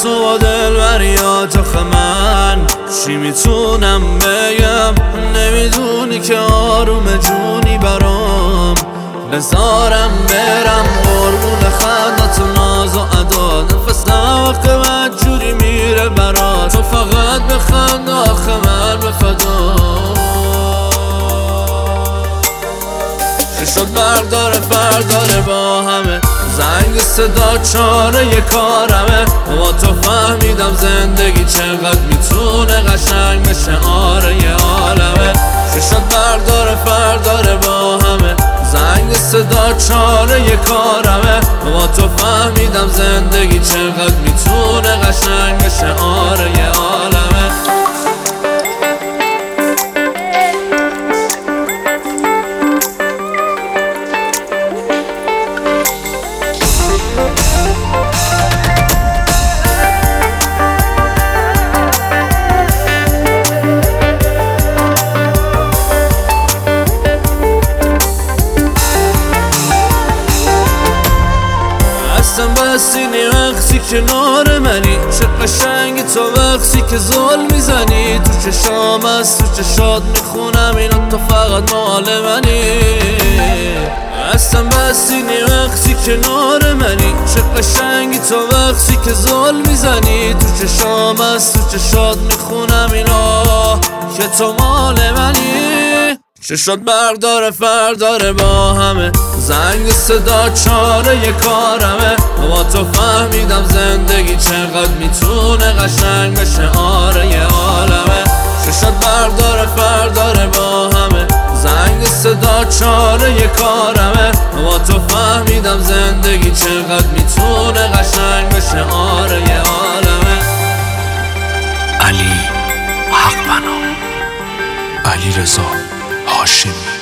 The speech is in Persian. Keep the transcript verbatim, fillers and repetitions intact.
تو با دلبریات آخه من چی میتونم بگم؟ نمیدونی که آروم جونی برام بذارم برم قربون خندت و ناز و ادا. نفسم وقت من جوری میره برات، تو فقط بخند آخه من بفدا. چی شد برداره فرداره با همه زنگ صدا چاره یه کارمه. با تو فهمیدم زندگی چقدر میتونه قشنگ بشه، آره یه عالمه. چی شد برداره فرداره با همه زنگ صدا چاره یه کارمه. با تو فهمیدم زندگی چقدر میتونه قشنگ بشه، آره یه عالمه. هستم بستینی وقتی کنار منی، چه قشنگی تو وقتی که زل میزنی. تو چشام از تو چشات میخونم اینا تو فقط مال منی. هستم بستینی وقتی کنار منی، چه قشنگی تو وقتی که زل میزنی. تو چشام از تو چشات میخونم اینا که تو مال منی. چه شد برداره فرداره با همه زنگ صدا چاره یه کارمه. با تو فهمیدم زندگی چقدر میتونه قشنگ بشه، آره یه عالمه. چه شد برداره فرداره با همه زنگ صدا چاره یه کارمه. با تو فهمیدم زندگی چقدر میتونه قشنگ بشه، آره یه عالمه. علی حقبنا، علیرضا هاشمی.